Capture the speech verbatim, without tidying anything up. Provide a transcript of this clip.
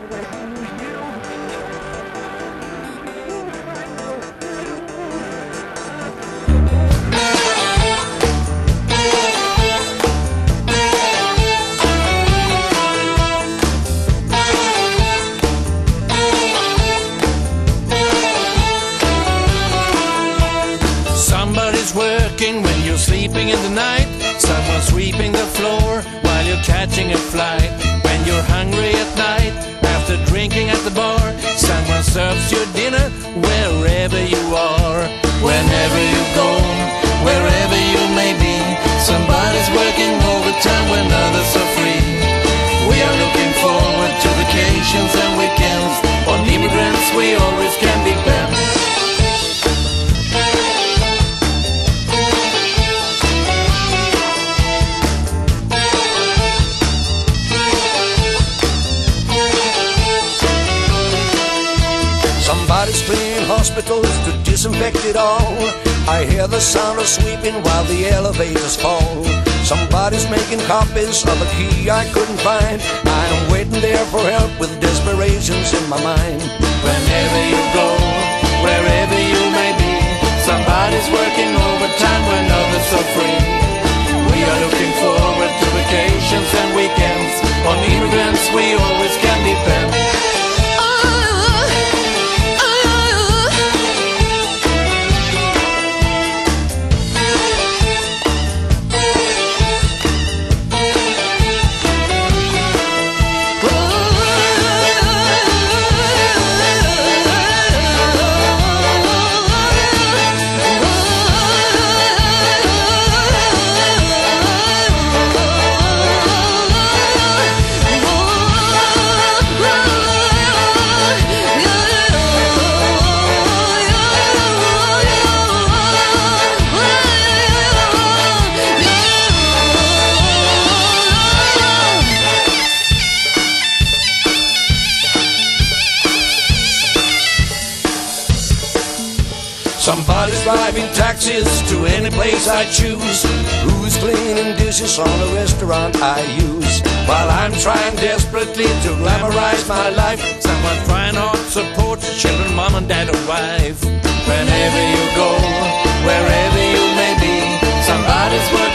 Somebody's working when you're sleeping in the night. Someone's sweeping the floor while you're catching a flight. When you're hungry at night after drinking at the bar, someone serves your dinner wherever you are. Whenever you go, wherever you may be, somebody's working overtime when others are free. We are looking forward to vacations and weekends. On immigrants we always can depend. Somebody's cleaning hospitals to disinfect it all. I hear the sound of sweeping while the elevators fall. Somebody's making copies of a key I couldn't find. I'm waiting there for help with desperations in my mind. Whenever you go, wherever you may be, somebody's working overtime when others are free. We are looking forward to vacations and weekends. On immigrants we always can depend. Somebody's driving taxis to any place I choose. Who's cleaning dishes on a restaurant I use? While I'm trying desperately to glamorize my life, someone's trying hard to support your children, mom and dad or wife. Whenever you go, wherever you may be, somebody's working